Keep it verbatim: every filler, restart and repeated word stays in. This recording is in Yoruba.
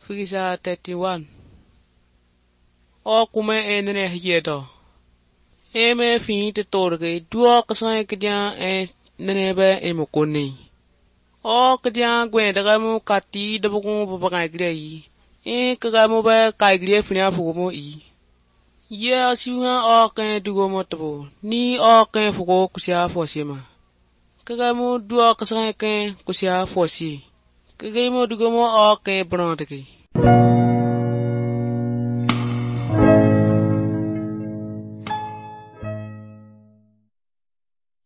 Figisa thirty-one. O kuma enene hiedo. Eme fin te torge duo kasan kedian e nenebe emokoni. O kedian gwen dagamu kati dabugun babagai yi. E kagamu ba kaigre fina fugomo yi. Ye asiwa o ken dugomo tabo. Ni o ken fugo kusia fosima. Kagamu duo kasan ken kusia fosi. Kagamo dugomo o ken brandegi.